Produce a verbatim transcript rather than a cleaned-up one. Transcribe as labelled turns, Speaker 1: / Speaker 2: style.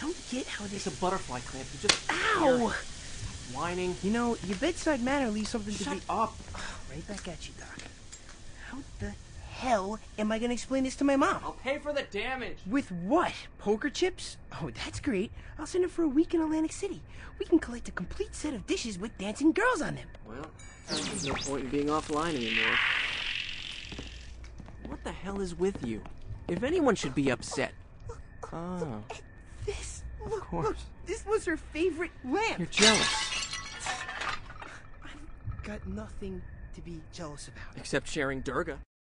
Speaker 1: don't get how this...
Speaker 2: It's a butterfly clamp. You just...
Speaker 1: Ow!
Speaker 2: Stop whining.
Speaker 1: You know, your bedside manner leaves something
Speaker 2: Shut
Speaker 1: to be...
Speaker 2: up.
Speaker 1: Right back at you, Doc. How the hell am I going to explain this to my mom?
Speaker 2: I'll pay for the damage.
Speaker 1: With what? Poker chips? Oh, that's great. I'll send her for a week in Atlantic City. We can collect a complete set of dishes with dancing girls on them.
Speaker 2: Well, there's no point in being offline anymore. What the hell is with you? If anyone should be upset... Oh,
Speaker 1: This,
Speaker 2: of
Speaker 1: look,
Speaker 2: course.
Speaker 1: look, this was her favorite lamp.
Speaker 2: You're jealous.
Speaker 1: I've got nothing to be jealous about.
Speaker 2: Except sharing Durga.